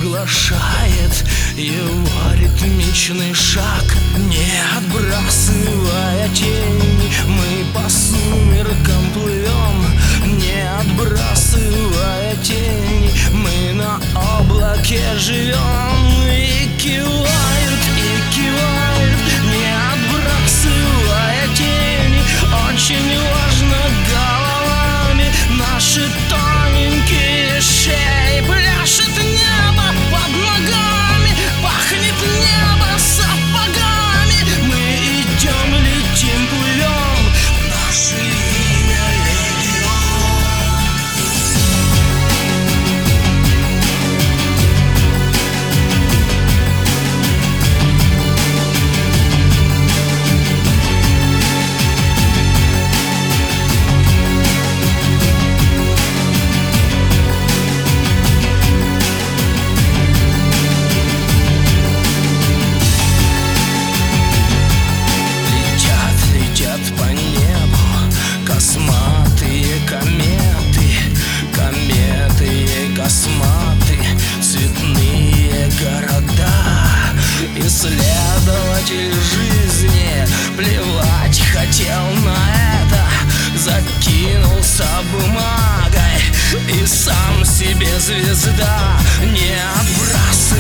приглашает его ритмичный шаг. Не отбрасывая тени, мы по сумеркам плывем. Не отбрасывая тени, мы на облаке живем. И кивают, не отбрасывая тени. Очень важно головами наши тоненькие шеи. Пляшет небо под ногами, пахнет небо сапогами. Мы идем, летим, плывем, наше имя легион. Косматые кометы, косматы, цветные города. Исследователь жизни плевать хотел на это, закинулся бумагой и сам себе звезда. Не отбрасывай